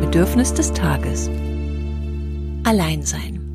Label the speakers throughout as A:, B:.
A: Bedürfnis des Tages. Alleinsein.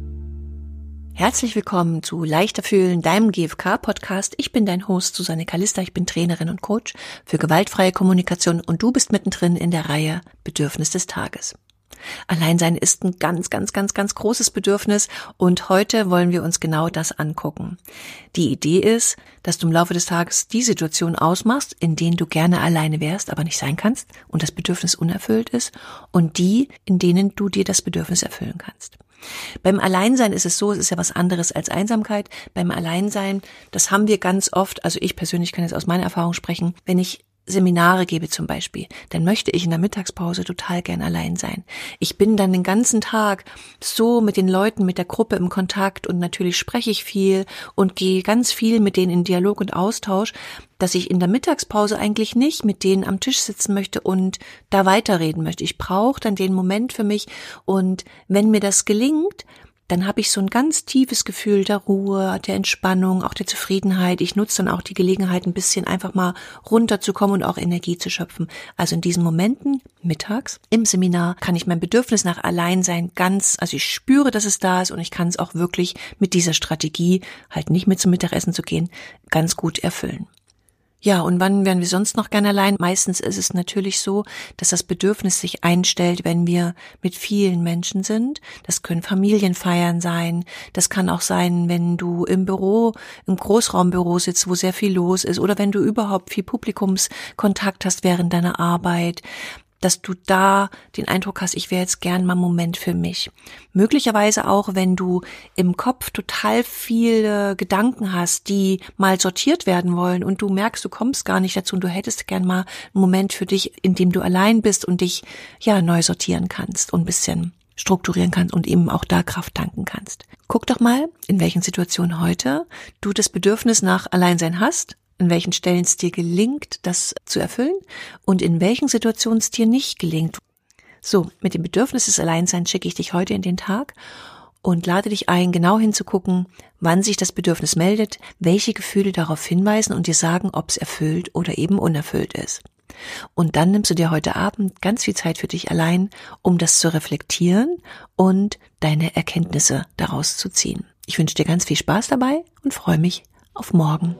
A: Herzlich willkommen zu Leichter fühlen, deinem GfK-Podcast. Ich bin dein Host Susanne Kalista, ich bin Trainerin und Coach für gewaltfreie Kommunikation und du bist mittendrin in der Reihe Bedürfnis des Tages. Alleinsein ist ein ganz großes Bedürfnis und heute wollen wir uns genau das angucken. Die Idee ist, dass du im Laufe des Tages die Situation ausmachst, in denen du gerne alleine wärst, aber nicht sein kannst und das Bedürfnis unerfüllt ist, und die, in denen du dir das Bedürfnis erfüllen kannst. Beim Alleinsein ist es so, es ist ja was anderes als Einsamkeit. Beim Alleinsein, das haben wir ganz oft, also ich persönlich kann jetzt aus meiner Erfahrung sprechen, wenn ich Seminare gebe zum Beispiel, dann möchte ich in der Mittagspause total gern allein sein. Ich bin dann den ganzen Tag so mit den Leuten, mit der Gruppe im Kontakt und natürlich spreche ich viel und gehe ganz viel mit denen in Dialog und Austausch, dass ich in der Mittagspause eigentlich nicht mit denen am Tisch sitzen möchte und da weiterreden möchte. Ich brauche dann den Moment für mich, und wenn mir das gelingt, dann habe ich so ein ganz tiefes Gefühl der Ruhe, der Entspannung, auch der Zufriedenheit. Ich nutze dann auch die Gelegenheit, ein bisschen einfach mal runterzukommen und auch Energie zu schöpfen. Also in diesen Momenten, mittags, im Seminar, kann ich mein Bedürfnis nach Alleinsein also ich spüre, dass es da ist, und ich kann es auch wirklich mit dieser Strategie, halt nicht mit zum Mittagessen zu gehen, ganz gut erfüllen. Ja, und wann wären wir sonst noch gern allein? Meistens ist es natürlich so, dass das Bedürfnis sich einstellt, wenn wir mit vielen Menschen sind. Das können Familienfeiern sein. Das kann auch sein, wenn du im Großraumbüro sitzt, wo sehr viel los ist, oder wenn du überhaupt viel Publikumskontakt hast während deiner Arbeit, dass du da den Eindruck hast, ich wäre jetzt gern mal einen Moment für mich. Möglicherweise auch, wenn du im Kopf total viele Gedanken hast, die mal sortiert werden wollen, und du merkst, du kommst gar nicht dazu und du hättest gern mal einen Moment für dich, in dem du allein bist und dich neu sortieren kannst und ein bisschen strukturieren kannst und eben auch da Kraft tanken kannst. Guck doch mal, in welchen Situationen heute du das Bedürfnis nach Alleinsein hast, in welchen Stellen es dir gelingt, das zu erfüllen, und in welchen Situationen es dir nicht gelingt. So, mit dem Bedürfnis des Alleinseins schicke ich dich heute in den Tag und lade dich ein, genau hinzugucken, wann sich das Bedürfnis meldet, welche Gefühle darauf hinweisen und dir sagen, ob es erfüllt oder eben unerfüllt ist. Und dann nimmst du dir heute Abend ganz viel Zeit für dich allein, um das zu reflektieren und deine Erkenntnisse daraus zu ziehen. Ich wünsche dir ganz viel Spaß dabei und freue mich auf morgen.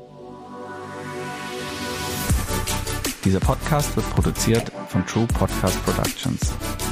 B: Dieser Podcast wird produziert von True Podcast Productions.